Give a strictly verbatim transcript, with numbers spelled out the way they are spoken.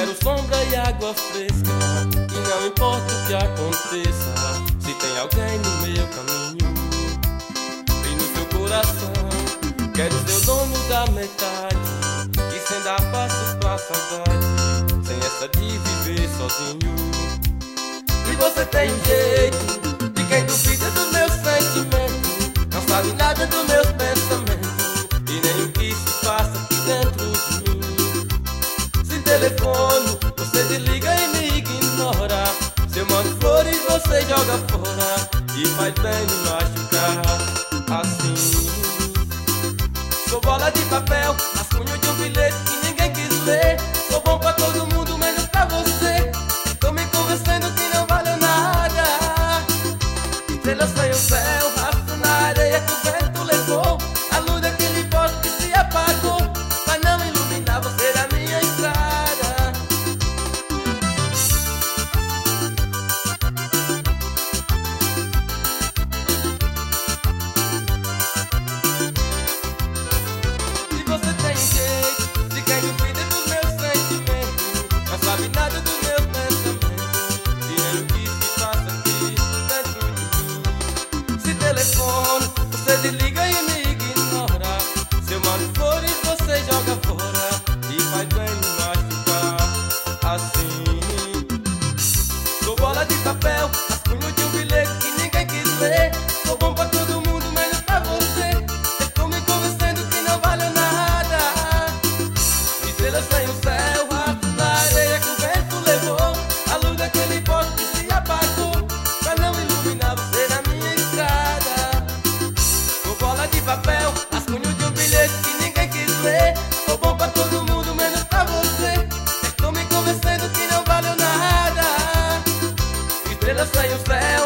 quero sombra e água fresca, e não importa o que aconteça, se tem alguém no meu caminho e no seu coração. Quero ser o dono da metade, que sem dar passo pra saudade, sem essa de viver sozinho. E você tem um jeito de quem duvida dos meus sentimentos, não sabe nada dos meus pensamentos e nem o que se passa aqui dentro de mim. Se telefono, você desliga e me ignora. Se eu mando flores, você joga fora e faz bem me machucar assim. Sou bola de papel, rascunho de um bilhete que ninguém quis ler. Sou bom pra todo mundo, menos pra você. Tô me convencendo que não vale nada. Estrelas sem o céu, rastro na areia que o vento levou. A luz daquele poste que se apagou, pra não iluminar você na minha estrada. E você tem jeito de quem duvida dos meus sentimentos, não sabe nada dos meus pensamentos e nem o que se passa aqui dentro de mim. Se telefono, você desliga e me ignora. Se eu mando flores, você joga fora e faz bem me machucar assim. Sou bola de papel, rascunho de um bilhete que ninguém quis ler. Sou bom pra todo mundo, menos pra você. Estou me convencendo que não vale nada. Estrelas sem o céu, rastro na areia que o vento levou. A luz daquele poste que se apagou, pra não iluminar você na minha estrada. Sou bola de papel, rascunho de um bilhete que ninguém quis ler. Sou bom pra todo mundo, menos pra você. Estou me convencendo que não vale nada. Estrelas sem o céu,